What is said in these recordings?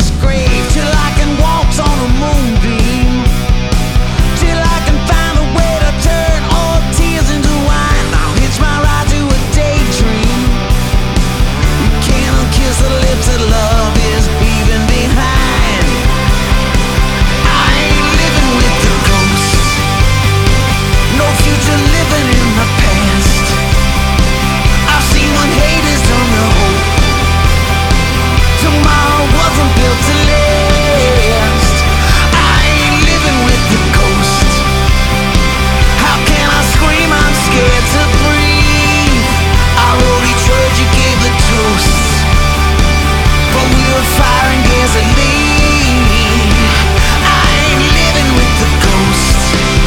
mass grave till I can walk on a moonbeam, till I can find a way to turn all tears into wine. I'll hitch my ride to a daydream. You can't kiss the lips that love is leaving behind. I ain't living with the ghosts, no future living in the past. I've seen what hate has done to hope. Tomorrow wasn't built to last. I ain't living with the ghost. How can I scream? I'm scared to breathe. I wrote each word you gave the toasts, but we were firing gasoline. I ain't living with the ghost.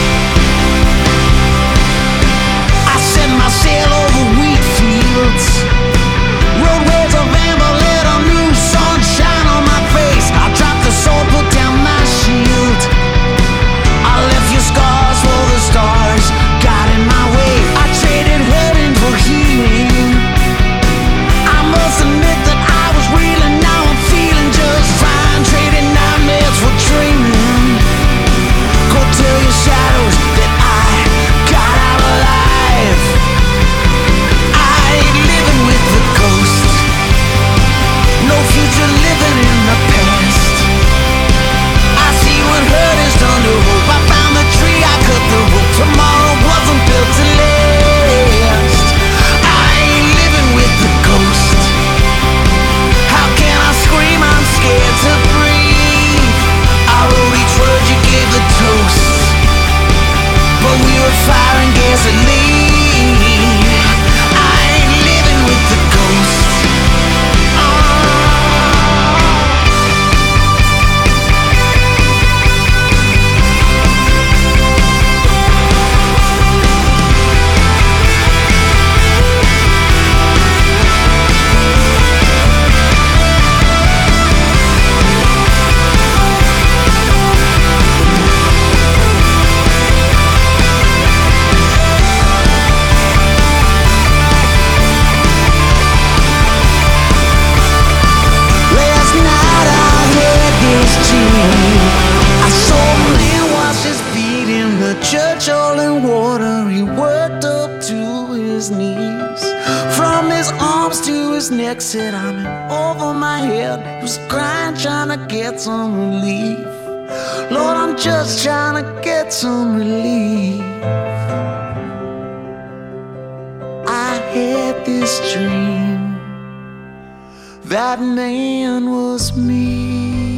I set my sail over wheat fields, roadways of amber, let a new sunshine on my face. I dropped the sword, put down my shield. I left your scars for the stars, got in my way. I traded hurting for healing. I must admit that I was reeling, now I'm feeling just fine. Trading nightmares for dreaming. Go tell your shadows that I got out alive. I ain't living with the ghost, no future living in the past. I see what hurt has done to hope. I found the tree, I cut the rope. Tomorrow wasn't built to last. I ain't living with the ghost. How can I scream? I'm scared to breathe. I wrote each word you gave the toasts, but we were firing gasoline. I ain't living with the ghost. Last night I had this dream. I saw a man wash his feet in the church, all in water. He worked up to his knees, from his arms to his neck, said I'm in over my head. He was crying, trying to get some relief. Lord, I'm just trying to get some relief. I had this dream, that man was me.